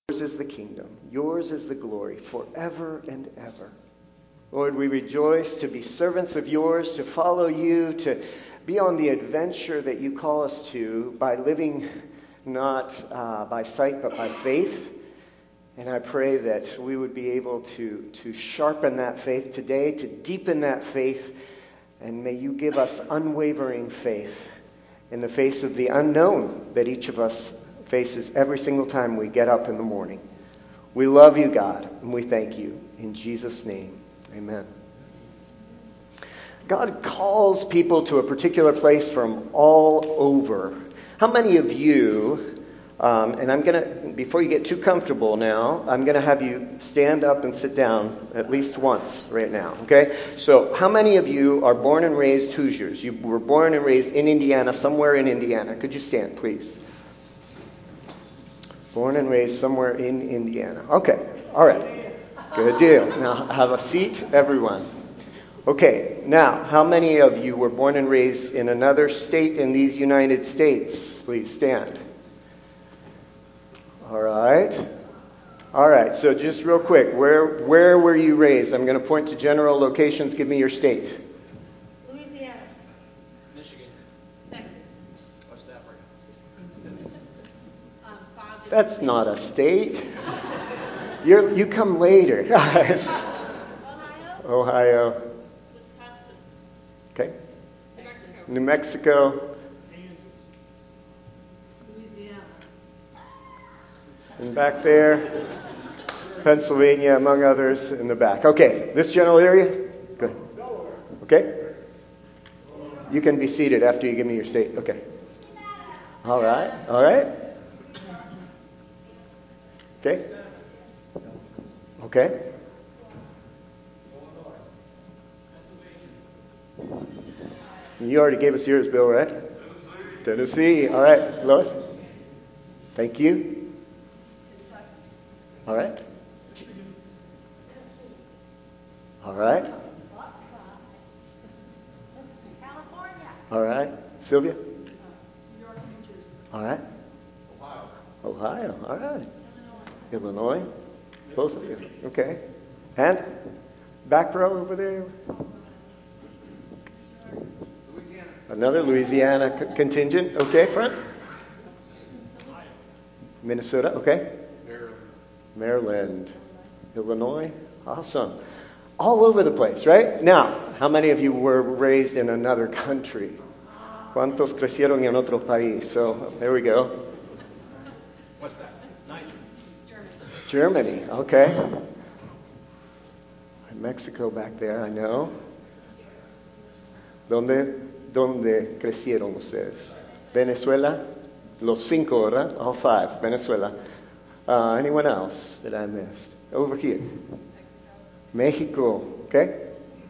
is the kingdom, yours is the glory, forever and ever. Lord, we rejoice to be servants of yours, to follow you, to be on the adventure that you call us to by living not by sight but by faith. And I pray that we would be able to sharpen that faith today, to deepen that faith, and may you give us unwavering faith in the face of the unknown that each of us faces every single time we get up in the morning. We love you, God, and we thank you. In Jesus' name, amen. God calls people to a particular place from all over. How many of you, and I'm going to, before you get too comfortable now, I'm going to have you stand up and sit down at least once right now, okay? So how many of you are born and raised Hoosiers? You were born and raised in Indiana, somewhere in Indiana. Could you stand, please? Born and raised somewhere in Indiana. Okay, all right. Good deal. Now have a seat, everyone. Okay, now, how many of you were born and raised in another state in these United States? Please stand. All right. All right, so just real quick, where were you raised? I'm going to point to general locations. Give me your state. Louisiana. Michigan. Texas. West Africa. That's not a state. You come later. Ohio. Ohio. Wisconsin. Okay. Texas. New Mexico. Louisiana. And back there, Pennsylvania, among others, in the back. Okay, this general area? Good. Okay? You can be seated after you give me your state. Okay. All right. All right. Okay. Okay. You already gave us yours, Bill, right? Tennessee. All right. Lois? Thank you. All right. All right. California. All right. Sylvia? All right. Ohio. All right. Illinois. Both of you. Okay. And back row over there. Another Louisiana contingent. Okay, front. Minnesota. Okay. Maryland. Illinois. Awesome. All over the place, right? Now, how many of you were raised in another country? ¿Cuántos crecieron en otro país? So, there we go. What's that? Niger. Germany. Okay. Mexico back there, I know. ¿Dónde crecieron ustedes? Venezuela? Los cinco, ¿verdad? All five. Venezuela. Anyone else that I missed? Over here. Mexico. Okay?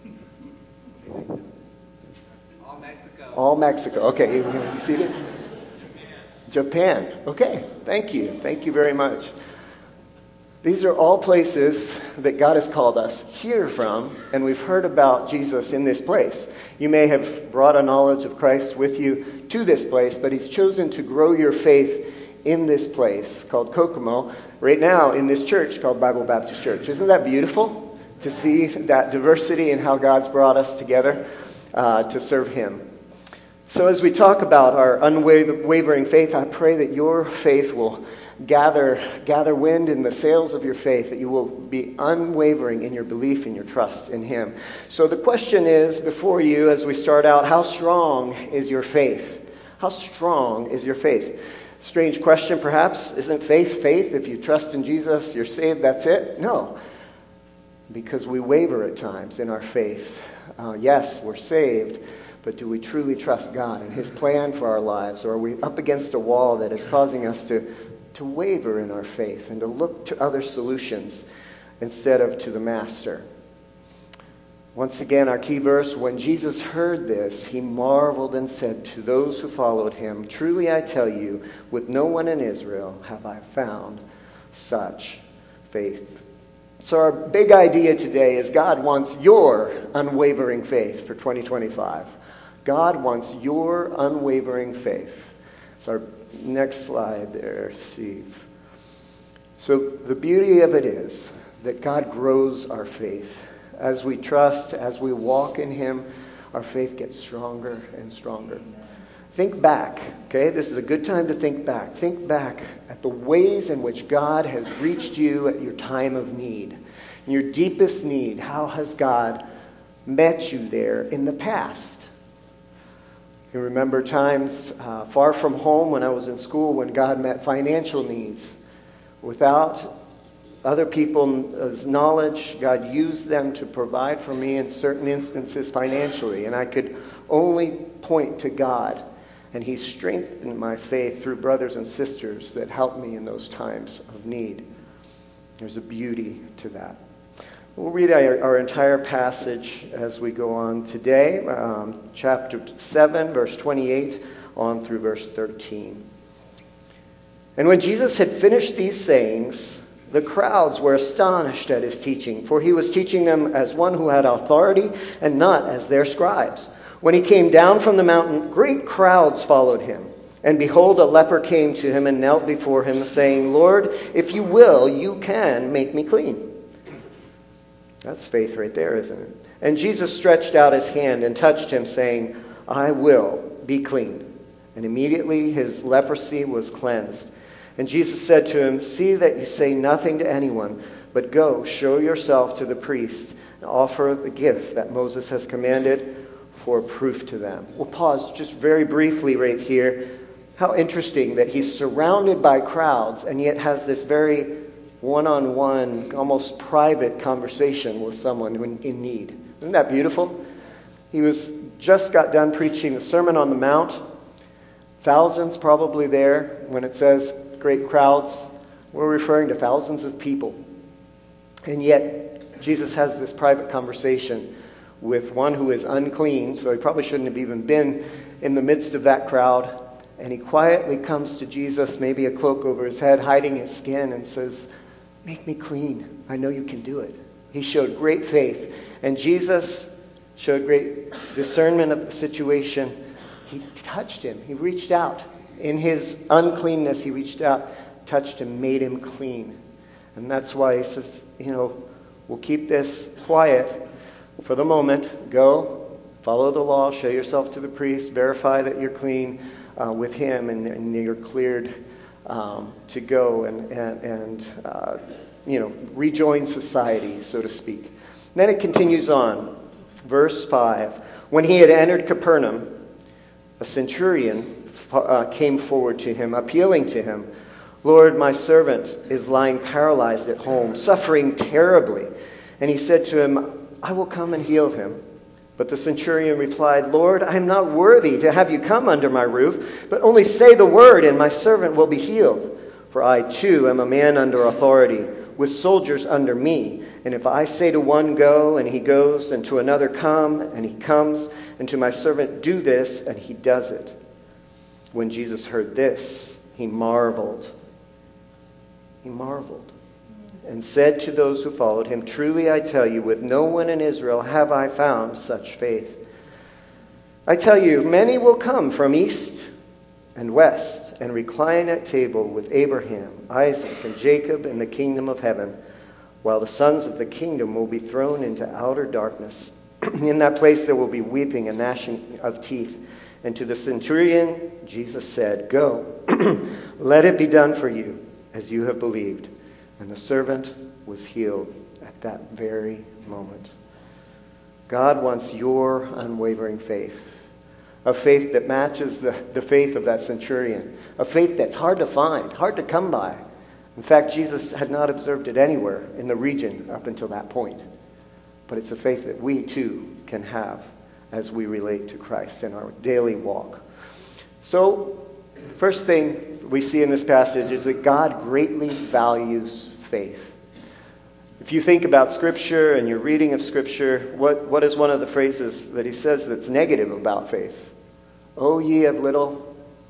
All Mexico. All Mexico. Okay, you seated? Japan. Okay, thank you. Thank you very much. These are all places that God has called us here from, and we've heard about Jesus in this place. You may have brought a knowledge of Christ with you to this place, but He's chosen to grow your faith in this place called Kokomo, right now in this church called Bible Baptist Church. Isn't that beautiful to see that diversity and how God's brought us together to serve Him? So as we talk about our unwavering faith, I pray that your faith will gather wind in the sails of your faith, that you will be unwavering in your belief and your trust in Him. So the question is before you as we start out, how strong is your faith? How strong is your faith? Strange question perhaps. Isn't faith? If you trust in Jesus, you're saved, that's it? No. Because we waver at times in our faith. Yes, we're saved, but do we truly trust God and His plan for our lives? Or are we up against a wall that is causing us to waver in our faith and to look to other solutions instead of to the Master? Once again, our key verse, when Jesus heard this, He marveled and said to those who followed Him, "Truly I tell you, with no one in Israel have I found such faith." So our big idea today is God wants your unwavering faith for 2025. God wants your unwavering faith. So our next slide there, Steve. So the beauty of it is that God grows our faith. As we trust, as we walk in Him, our faith gets stronger and stronger. Think back, okay? This is a good time to think back. Think back at the ways in which God has reached you at your time of need. In your deepest need, how has God met you there in the past? You remember times far from home when I was in school when God met financial needs. Without other people's knowledge, God used them to provide for me in certain instances financially. And I could only point to God. And He strengthened my faith through brothers and sisters that helped me in those times of need. There's a beauty to that. We'll read our entire passage as we go on today, chapter 7, verse 28, on through verse 13. And when Jesus had finished these sayings, the crowds were astonished at His teaching, for He was teaching them as one who had authority and not as their scribes. When He came down from the mountain, great crowds followed Him. And behold, a leper came to Him and knelt before Him, saying, Lord, if you will, you can make me clean. That's faith right there, isn't it? And Jesus stretched out His hand and touched him, saying, I will be clean. And immediately his leprosy was cleansed. And Jesus said to him, see that you say nothing to anyone, but go, show yourself to the priest, and offer the gift that Moses has commanded for proof to them. We'll pause just very briefly right here. How interesting that He's surrounded by crowds and yet has this very one-on-one, almost private conversation with someone in need. Isn't that beautiful? He just got done preaching the Sermon on the Mount. Thousands probably there. When it says great crowds, we're referring to thousands of people. And yet, Jesus has this private conversation with one who is unclean, so he probably shouldn't have even been in the midst of that crowd. And he quietly comes to Jesus, maybe a cloak over his head, hiding his skin, and says, make me clean. I know you can do it. He showed great faith. And Jesus showed great discernment of the situation. He touched him. He reached out. In his uncleanness, he reached out, touched him, made him clean. And that's why he says, we'll keep this quiet for the moment. Go, follow the law, show yourself to the priest, verify that you're clean with him, and you're cleared to go and rejoin society, so to speak. And then it continues on. Verse 5. When he had entered Capernaum, a centurion came forward to him, appealing to him, Lord, my servant is lying paralyzed at home, suffering terribly. And he said to him, I will come and heal him. But the centurion replied, Lord, I am not worthy to have you come under my roof, but only say the word, and my servant will be healed. For I too am a man under authority, with soldiers under me. And if I say to one, go, and he goes, and to another, come, and he comes, and to my servant, do this, and he does it. When Jesus heard this, he marveled. He marveled and said to those who followed him, truly I tell you, with no one in Israel have I found such faith. I tell you, many will come from east and west and recline at table with Abraham, Isaac, and Jacob in the kingdom of heaven, while the sons of the kingdom will be thrown into outer darkness. In that place there will be weeping and gnashing of teeth. And to the centurion, Jesus said, go, let it be done for you as you have believed. And the servant was healed at that very moment. God wants your unwavering faith. A faith that matches the faith of that centurion. A faith that's hard to find, hard to come by. In fact, Jesus had not observed it anywhere in the region up until that point. But it's a faith that we too can have as we relate to Christ in our daily walk. So, first thing we see in this passage is that God greatly values faith. If you think about Scripture and your reading of Scripture, what is one of the phrases that he says that's negative about faith? Oh, ye of little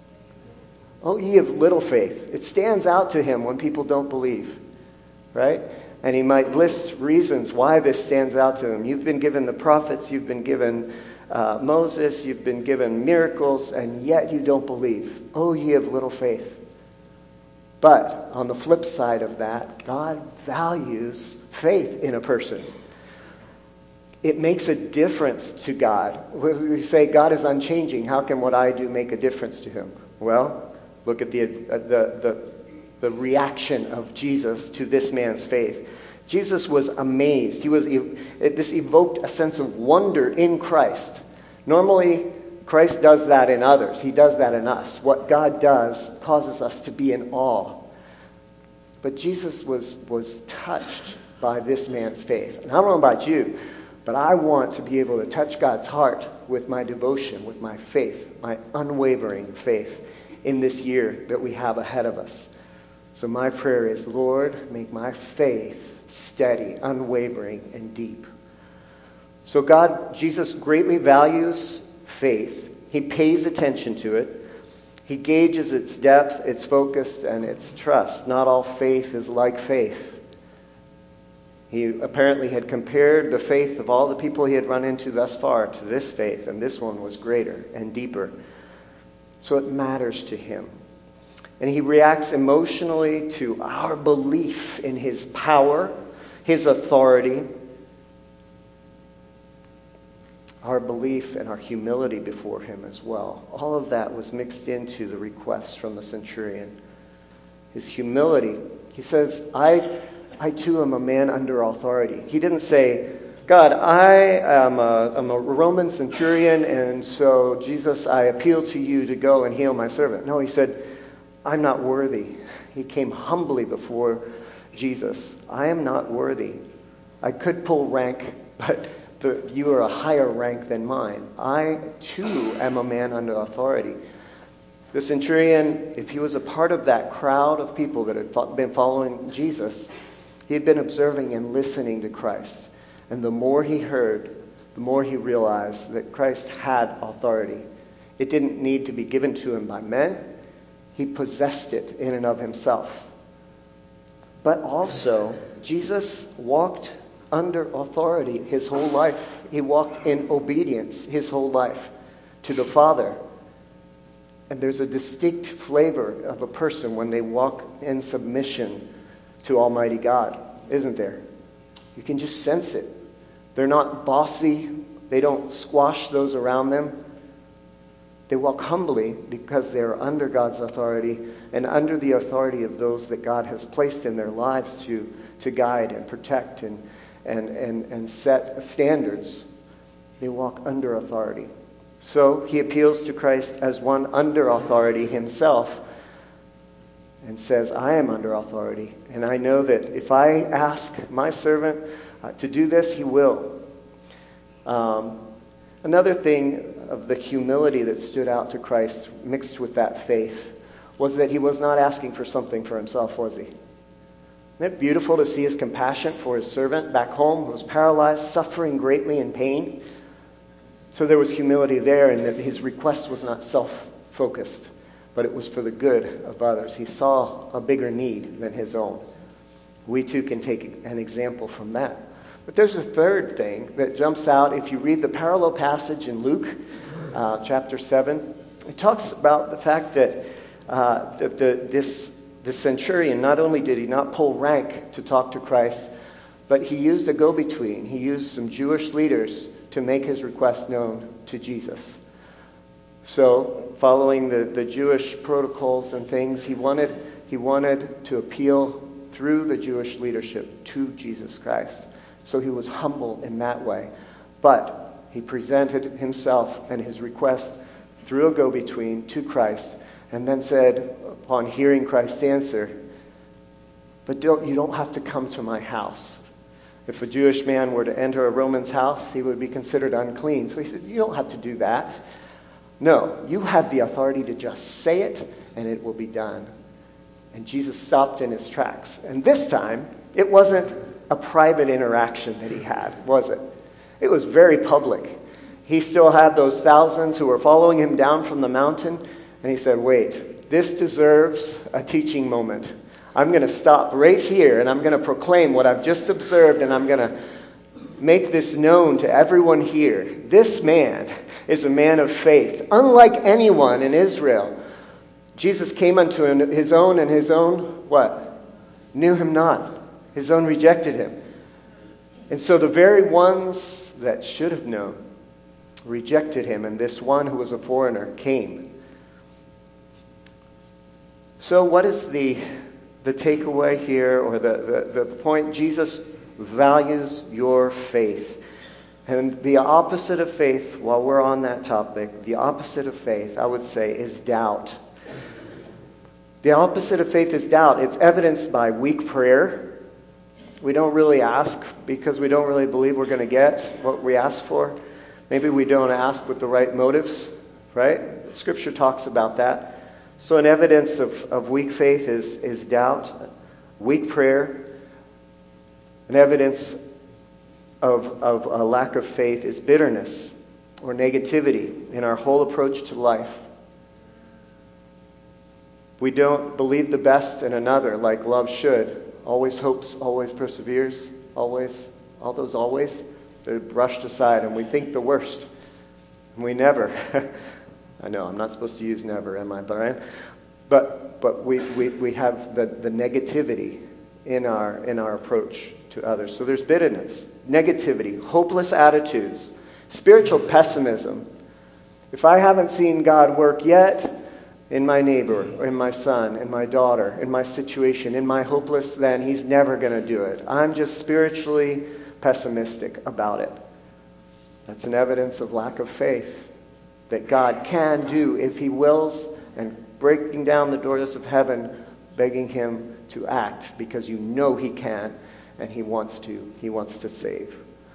faith. It stands out to him when people don't believe, right? And he might list reasons why this stands out to him. You've been given the prophets, you've been given Moses, you've been given miracles, and yet you don't believe. Oh, ye of little faith. But on the flip side of that, God values faith in a person. It makes a difference to God. We say God is unchanging. How can what I do make a difference to him? Well, look at the reaction of Jesus to this man's faith. Jesus was amazed. This evoked a sense of wonder in Christ. Normally, Christ does that in others. He does that in us. What God does causes us to be in awe. But Jesus was touched by this man's faith. And I don't know about you, but I want to be able to touch God's heart with my devotion, with my faith, my unwavering faith in this year that we have ahead of us. So my prayer is, Lord, make my faith steady, unwavering, and deep. So Jesus greatly values faith. He pays attention to it. He gauges its depth, its focus, and its trust. Not all faith is like faith. He apparently had compared the faith of all the people he had run into thus far to this faith, and this one was greater and deeper. So it matters to him. And he reacts emotionally to our belief in his power, his authority, our belief and our humility before him as well. All of that was mixed into the request from the centurion. His humility. He says, I too am a man under authority. He didn't say, God, I'm a Roman centurion, and so, Jesus, I appeal to you to go and heal my servant. No, he said, I'm not worthy. He came humbly before Jesus. I am not worthy. I could pull rank, but you are a higher rank than mine. I, too, am a man under authority. The centurion, if he was a part of that crowd of people that had been following Jesus, he had been observing and listening to Christ. And the more he heard, the more he realized that Christ had authority. It didn't need to be given to him by men. He possessed it in and of himself. But also, Jesus walked under authority his whole life. He walked in obedience his whole life to the Father. And there's a distinct flavor of a person when they walk in submission to Almighty God, isn't there? You can just sense it. They're not bossy. They don't squash those around them. They walk humbly because they're under God's authority and under the authority of those that God has placed in their lives to guide and protect and set standards. They walk under authority. So he appeals to Christ as one under authority himself and says, I am under authority. And I know that if I ask my servant to do this, he will. Another thing of the humility that stood out to Christ mixed with that faith was that he was not asking for something for himself, was he? Isn't it beautiful to see his compassion for his servant back home who was paralyzed, suffering greatly in pain? So there was humility there, and that his request was not self-focused, but it was for the good of others. He saw a bigger need than his own. We too can take an example from that. But there's a third thing that jumps out. If you read the parallel passage in Luke chapter 7, it talks about the fact that this centurion, not only did he not pull rank to talk to Christ, but he used a go-between. He used some Jewish leaders to make his request known to Jesus. So, following the Jewish protocols and things, he wanted to appeal through the Jewish leadership to Jesus Christ. So he was humble in that way. But he presented himself and his request through a go-between to Christ, and then said, upon hearing Christ's answer, but you don't have to come to my house. If a Jewish man were to enter a Roman's house, he would be considered unclean. So he said, you don't have to do that. No, you have the authority to just say it, and it will be done. And Jesus stopped in his tracks. And this time, it wasn't a private interaction that he had, was it? It was very public. He still had those thousands who were following him down from the mountain. And he said, wait, this deserves a teaching moment. I'm going to stop right here, and I'm going to proclaim what I've just observed, and I'm going to make this known to everyone here. This man is a man of faith, unlike anyone in Israel. Jesus came unto his own, and his own, what? Knew him not. His own rejected him. And so the very ones that should have known rejected him, and this one who was a foreigner came. So what is the takeaway here, or the point? Jesus values your faith. And the opposite of faith, while we're on that topic, the opposite of faith, I would say, is doubt. The opposite of faith is doubt. It's evidenced by weak prayer. We don't really ask because we don't really believe we're going to get what we ask for. Maybe we don't ask with the right motives, right? Scripture talks about that. So an evidence of weak faith is doubt, weak prayer. An evidence of a lack of faith is bitterness or negativity in our whole approach to life. We don't believe the best in another like love should. Always hopes, always perseveres, always, all those always, they're brushed aside, and we think the worst. And we never. I know, I'm not supposed to use never, am I, Brian? But we have the negativity in our approach to others. So there's bitterness, negativity, hopeless attitudes, spiritual pessimism. If I haven't seen God work yet in my neighbor, or in my son, in my daughter, in my situation, in my hopeless, then he's never going to do it. I'm just spiritually pessimistic about it. That's an evidence of lack of faith that God can do if he wills, and breaking down the doors of heaven, begging him to act because you know he can and he wants to save.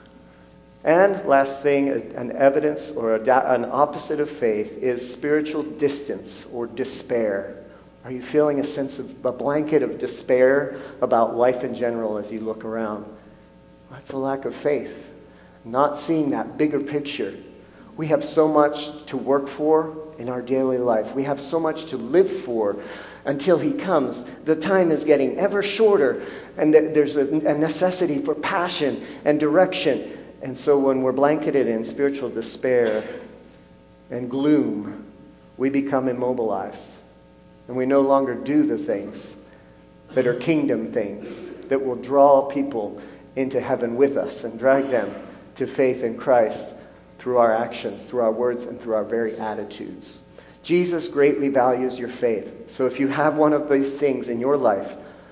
And last thing, an evidence or an opposite of faith is spiritual distance or despair. Are you feeling a blanket of despair about life in general as you look around? That's a lack of faith. Not seeing that bigger picture. We have so much to work for in our daily life. We have so much to live for until he comes. The time is getting ever shorter, and there's a necessity for passion and direction. And so when we're blanketed in spiritual despair and gloom, we become immobilized. And we no longer do the things that are kingdom things that will draw people into heaven with us and drag them to faith in Christ through our actions, through our words, and through our very attitudes. Jesus greatly values your faith. So if you have one of these things in your life,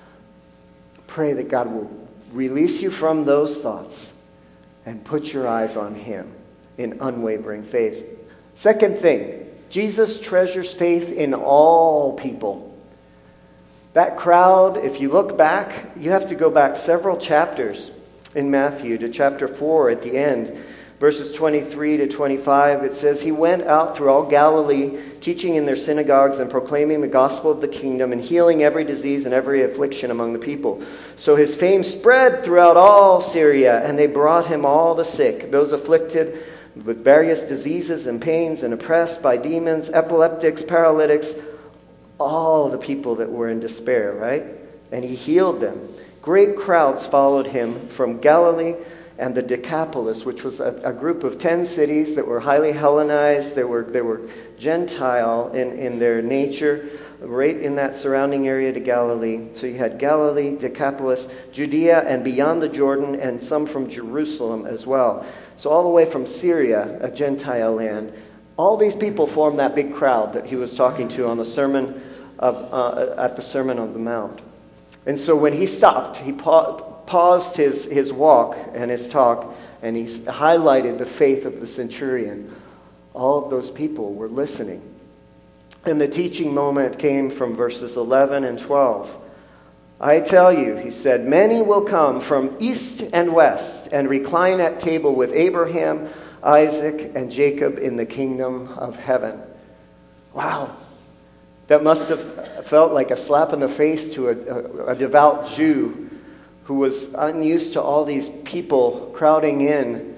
pray that God will release you from those thoughts and put your eyes on him in unwavering faith. Second thing, Jesus treasures faith in all people. That crowd, if you look back, you have to go back several chapters in Matthew to chapter 4 at the end. Verses 23 to 25, it says, he went out through all Galilee, teaching in their synagogues and proclaiming the gospel of the kingdom and healing every disease and every affliction among the people. So his fame spread throughout all Syria, and they brought him all the sick, those afflicted with various diseases and pains and oppressed by demons, epileptics, paralytics, all the people that were in despair, right? And he healed them. Great crowds followed him from Galilee and the Decapolis, which was a group of 10 cities that were highly Hellenized. They were Gentile in their nature, right in that surrounding area to Galilee. So you had Galilee, Decapolis, Judea, and beyond the Jordan, and some from Jerusalem as well. So all the way from Syria, a Gentile land. All these people formed that big crowd that he was talking to on the sermon at the Sermon on the Mount. And so when he stopped, he paused his walk and his talk, and he highlighted the faith of the centurion. All of those people were listening. And the teaching moment came from verses 11 and 12. I tell you, he said, many will come from east and west and recline at table with Abraham, Isaac, and Jacob in the kingdom of heaven. Wow. That must have felt like a slap in the face to a devout Jew who was unused to all these people crowding in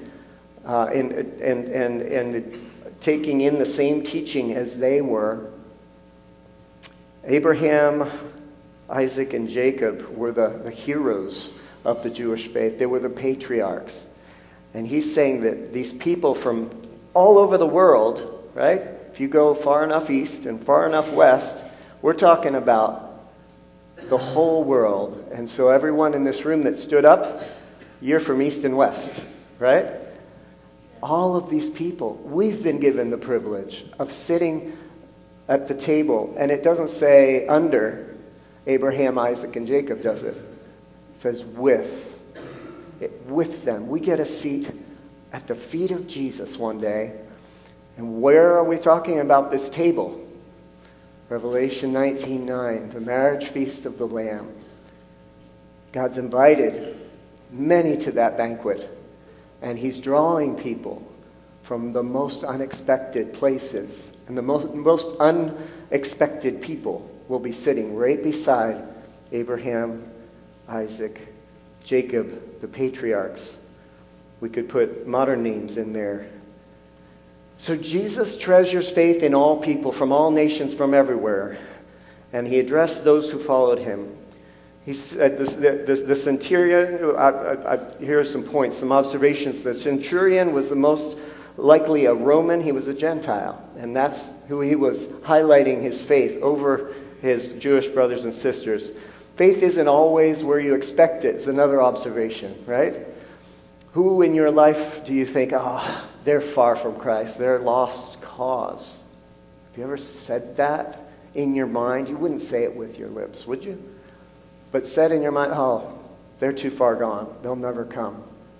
and taking in the same teaching as they were. Abraham, Isaac, and Jacob were the heroes of the Jewish faith. They were the patriarchs. And he's saying that these people from all over the world, right? If you go far enough east and far enough west, We're talking about the whole world. And so everyone in this room that stood up, you're from East and West, right? All of these people, we've been given the privilege of sitting at the table. And it doesn't say under Abraham, Isaac, and Jacob, does it? It says with them. We get a seat at the feet of Jesus one day. And where are we talking about this table? Revelation 19:9, the marriage feast of the Lamb. God's invited many to that banquet. And he's drawing people from the most unexpected places. And the most unexpected people will be sitting right beside Abraham, Isaac, Jacob, the patriarchs. We could put modern names in there. So Jesus treasures faith in all people, from all nations, from everywhere. And he addressed those who followed him. He said, the centurion, here are some points, some observations. The centurion was the most likely a Roman. He was a Gentile. And that's who he was highlighting his faith over his Jewish brothers and sisters. Faith isn't always where you expect it, is another observation, right? Who in your life do you think, they're far from Christ, they're lost cause? Have you ever said that in your mind? You wouldn't say it with your lips, would you? But said in your mind, they're too far gone, they'll never come.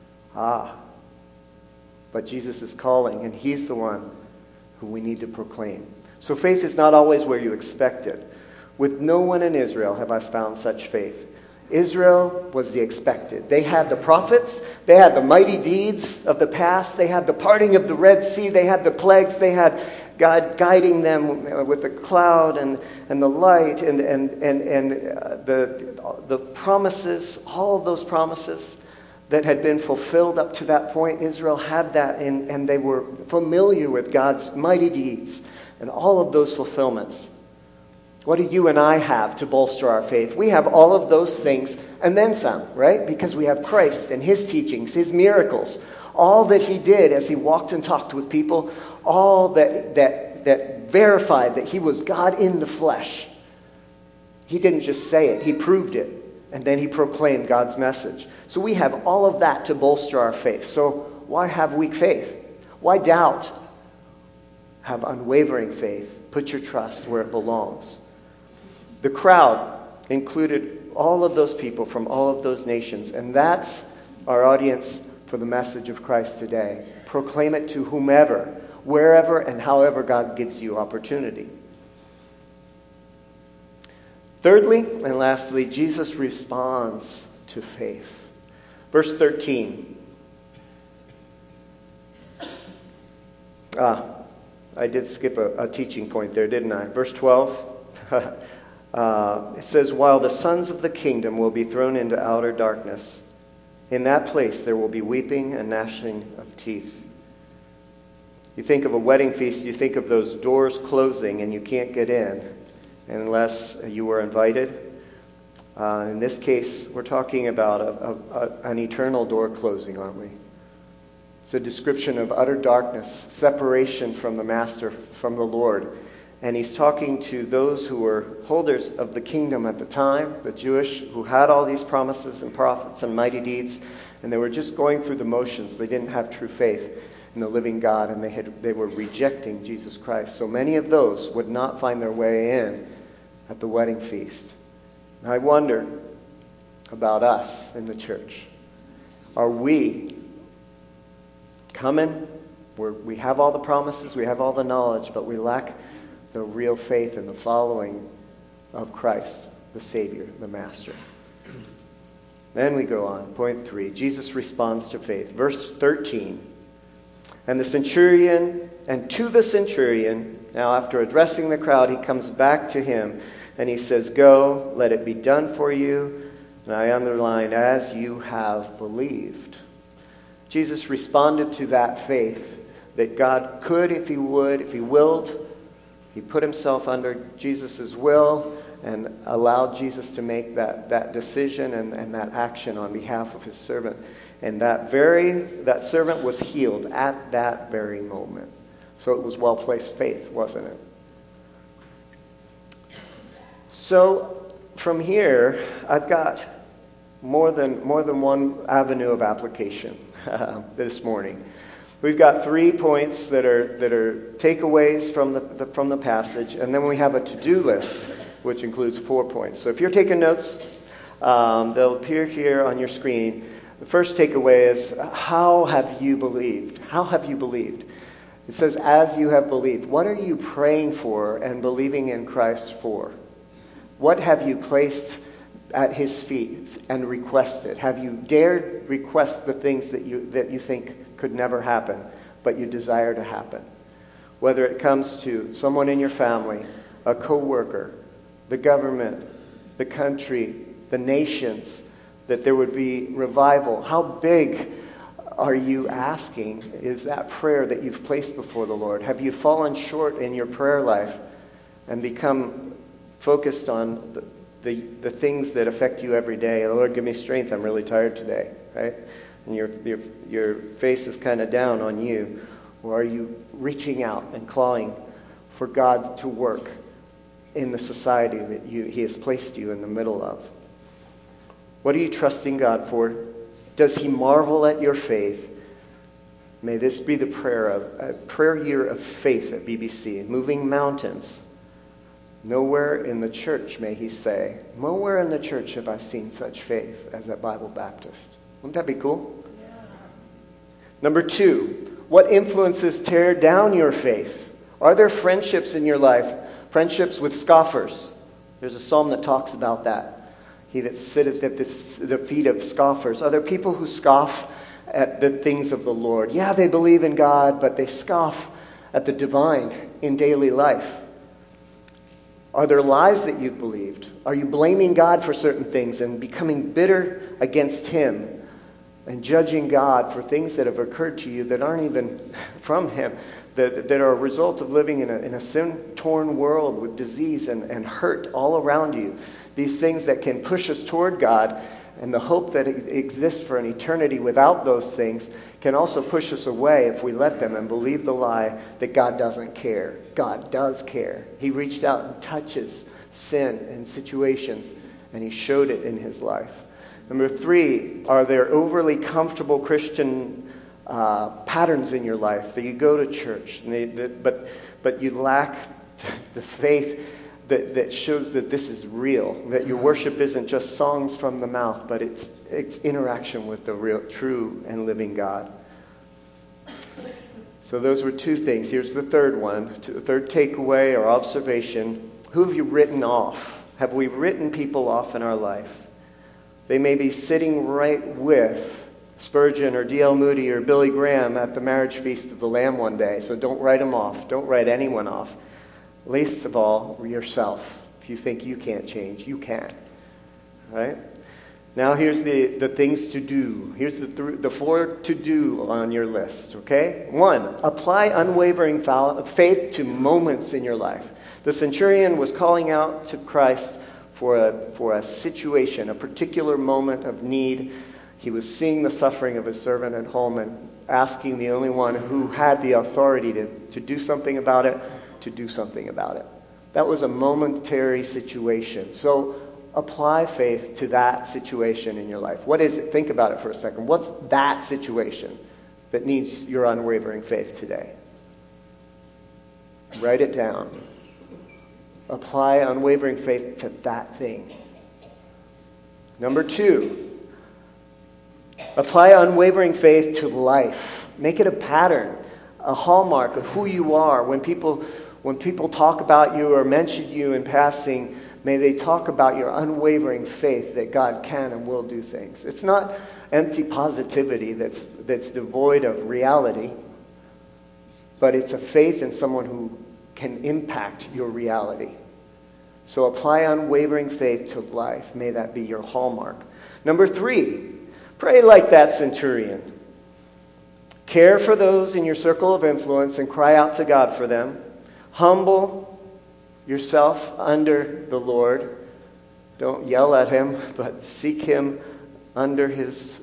But Jesus is calling, and he's the one who we need to proclaim. So faith is not always where you expect it. With no one in Israel have I found such faith. Israel was the expected. They had the prophets. They had the mighty deeds of the past. They had the parting of the Red Sea. They had the plagues. They had God guiding them with the cloud and the light and the promises, all of those promises that had been fulfilled up to that point. Israel had that, and they were familiar with God's mighty deeds and all of those fulfillments. What do you and I have to bolster our faith? We have all of those things and then some, right? Because we have Christ and his teachings, his miracles, all that he did as he walked and talked with people, all that verified that he was God in the flesh. He didn't just say it, he proved it. And then he proclaimed God's message. So we have all of that to bolster our faith. So why have weak faith? Why doubt? Have unwavering faith. Put your trust where it belongs. The crowd included all of those people from all of those nations. And that's our audience for the message of Christ today. Proclaim it to whomever, wherever, and however God gives you opportunity. Thirdly, and lastly, Jesus responds to faith. Verse 13. I did skip a teaching point there, didn't I? Verse 12. It says, while the sons of the kingdom will be thrown into outer darkness, in that place there will be weeping and gnashing of teeth. You think of a wedding feast, you think of those doors closing and you can't get in unless you were invited. In this case, we're talking about an eternal door closing, aren't we? It's a description of utter darkness, separation from the Master, from the Lord. And he's talking to those who were holders of the kingdom at the time, the Jewish, who had all these promises and prophets and mighty deeds, and they were just going through the motions. They didn't have true faith in the living God, and they were rejecting Jesus Christ. So many of those would not find their way in at the wedding feast. And I wonder about us in the church. Are we coming? We have all the promises, we have all the knowledge, but we lack the real faith in the following of Christ, the Savior, the Master. Then we go on. Point 3. Jesus responds to faith. Verse 13. And to the centurion, now after addressing the crowd, he comes back to him and he says, go, let it be done for you. And I underline, as you have believed. Jesus responded to that faith that God could, if he would, if he willed. He put himself under Jesus' will and allowed Jesus to make that decision and that action on behalf of his servant. And that servant was healed at that very moment. So it was well-placed faith, wasn't it? So from here, I've got more than one avenue of application this morning. We've got 3 points that are takeaways from the passage, and then we have a to-do list, which includes 4 points. So if you're taking notes, they'll appear here on your screen. The first takeaway is, how have you believed? How have you believed? It says, as you have believed. What are you praying for and believing in Christ for? What have you placed at his feet and requested? Have you dared request the things that you think could never happen, but you desire to happen? Whether it comes to someone in your family, a co-worker, the government, the country, the nations, that there would be revival. How big are you asking? Is that prayer that you've placed before the Lord? Have you fallen short in your prayer life and become focused on the things that affect you every day? Lord, give me strength. I'm really tired today, right? And your face is kind of down on you. Or are you reaching out and clawing for God to work in the society that he has placed you in the middle of? What are you trusting God for? Does he marvel at your faith? May this be the prayer year of faith at BBC, moving mountains. Nowhere in the church, may he say, nowhere in the church have I seen such faith as at Bible Baptist. Wouldn't that be cool? Yeah. Number 2, what influences tear down your faith? Are there friendships in your life? Friendships with scoffers. There's a psalm that talks about that. He that sitteth at the feet of scoffers. Are there people who scoff at the things of the Lord? Yeah, they believe in God, but they scoff at the divine in daily life. Are there lies that you've believed? Are you blaming God for certain things and becoming bitter against him and judging God for things that have occurred to you that aren't even from him, that are a result of living in a sin-torn world with disease and hurt all around you? These things that can push us toward God, and the hope that exists for an eternity without those things can also push us away if we let them and believe the lie that God doesn't care. God does care. He reached out and touches sin and situations, and he showed it in his life. Number 3, are there overly comfortable Christian patterns in your life that you go to church, but you lack the faith that shows that this is real, that your worship isn't just songs from the mouth, but it's interaction with the real, true, and living God. So those were 2 things. Here's the third one, the third takeaway or observation. Who have you written off? Have we written people off in our life? They may be sitting right with Spurgeon or D.L. Moody or Billy Graham at the marriage feast of the Lamb one day, so don't write them off. Don't write anyone off. Least of all, yourself. If you think you can't change, you can. Right? Now here's the things to do. Here's the 4 to do on your list. Okay? 1, apply unwavering faith to moments in your life. The centurion was calling out to Christ for a situation, a particular moment of need. He was seeing the suffering of his servant at home and asking the only one who had the authority to do something about it, to do something about it. That was a momentary situation. So apply faith to that situation in your life. What is it? Think about it for a second. What's that situation that needs your unwavering faith today? Write it down. Apply unwavering faith to that thing. Number 2, apply unwavering faith to life. Make it a pattern, a hallmark of who you are. When people talk about you or mention you in passing, may they talk about your unwavering faith that God can and will do things. It's not empty positivity that's devoid of reality, but it's a faith in someone who can impact your reality. So apply unwavering faith to life. May that be your hallmark. Number 3, pray like that centurion. Care for those in your circle of influence and cry out to God for them. Humble yourself under the Lord. Don't yell at him, but seek him under his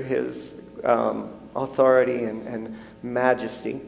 authority and majesty.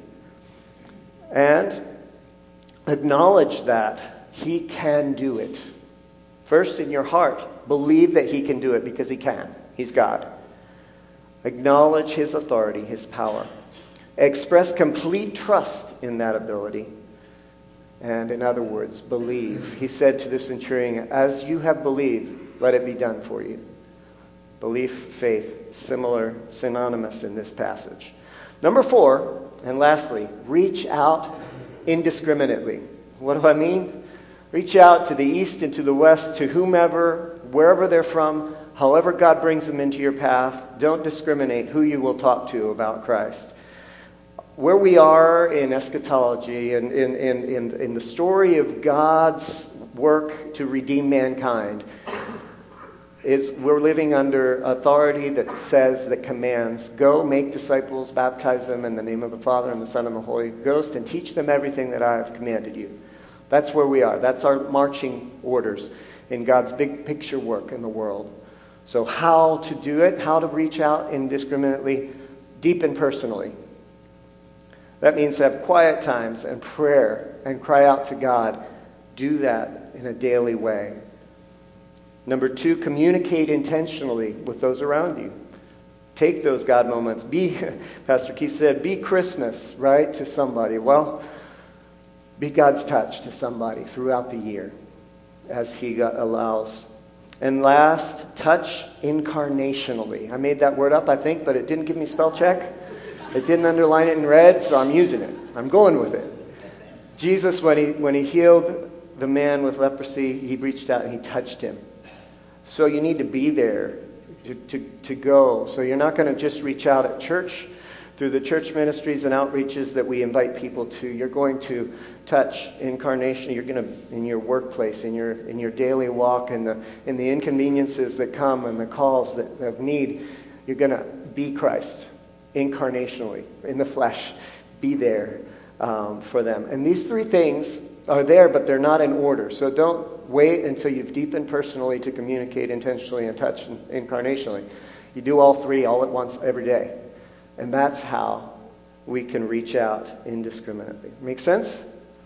And acknowledge that he can do it. First, in your heart, believe that he can do it because he can. He's God. Acknowledge his authority, his power. Express complete trust in that ability. And in other words, believe. He said to the centurion, as you have believed, let it be done for you. Belief, faith, similar, synonymous in this passage. Number 4, and lastly, reach out indiscriminately. What do I mean? Reach out to the east and to the west, to whomever, wherever they're from, however God brings them into your path. Don't discriminate who you will talk to about Christ. Where we are in eschatology and in the story of God's work to redeem mankind is we're living under authority that commands, go make disciples, baptize them in the name of the Father and the Son and the Holy Ghost, and teach them everything that I have commanded you. That's where we are. That's our marching orders in God's big picture work in the world. So how to do it, how to reach out indiscriminately, deep and personally. That means to have quiet times and prayer and cry out to God. Do that in a daily way. Number 2, communicate intentionally with those around you. Take those God moments. Pastor Keith said, be Christmas, right, to somebody. Well, be God's touch to somebody throughout the year as he allows. And last, touch incarnationally. I made that word up, I think, but it didn't give me spell check. It didn't underline it in red, so I'm using it. I'm going with it. Jesus, when he healed the man with leprosy, he reached out and he touched him. So you need to be there to go. So you're not going to just reach out at church through the church ministries and outreaches that we invite people to. You're going to touch incarnation. You're going to in your workplace, in your daily walk, in the inconveniences that come and the calls that of need. You're going to be Christ incarnationally in the flesh. Be there for them. And these 3 things are there, but they're not in order. So don't wait until you've deepened personally to communicate intentionally and touch incarnationally. You do all 3 all at once every day. And that's how we can reach out indiscriminately. Make sense?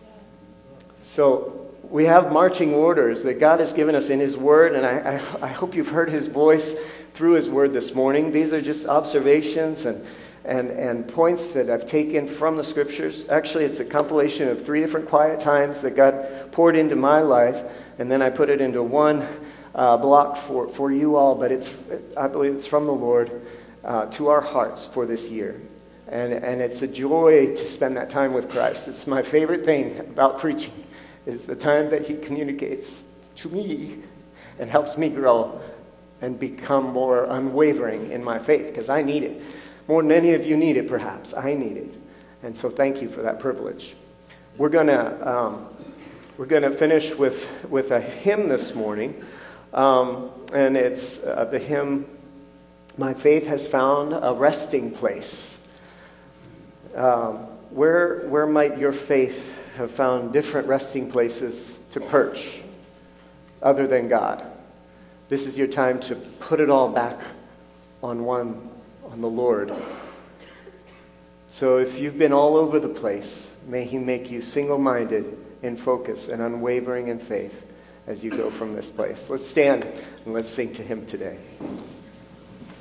So we have marching orders that God has given us in his word, and I hope you've heard his voice through his word this morning. These are just observations and points that I've taken from the scriptures. Actually, it's a compilation of 3 different quiet times that God poured into my life, and then I put it into one block for you all, but I believe it's from the Lord to our hearts for this year. And it's a joy to spend that time with Christ. It's my favorite thing about preaching, is the time that he communicates to me and helps me grow and become more unwavering in my faith, because I need it. More than any of you need it, perhaps. I need it. And so thank you for that privilege. We're gonna finish with a hymn this morning. And it's the hymn, My Faith Has Found a Resting Place. Where might your faith have found different resting places to perch other than God? This is your time to put it all back on the Lord. So if you've been all over the place, may he make you single-minded in focus and unwavering in faith as you go from this place. Let's stand and let's sing to him today.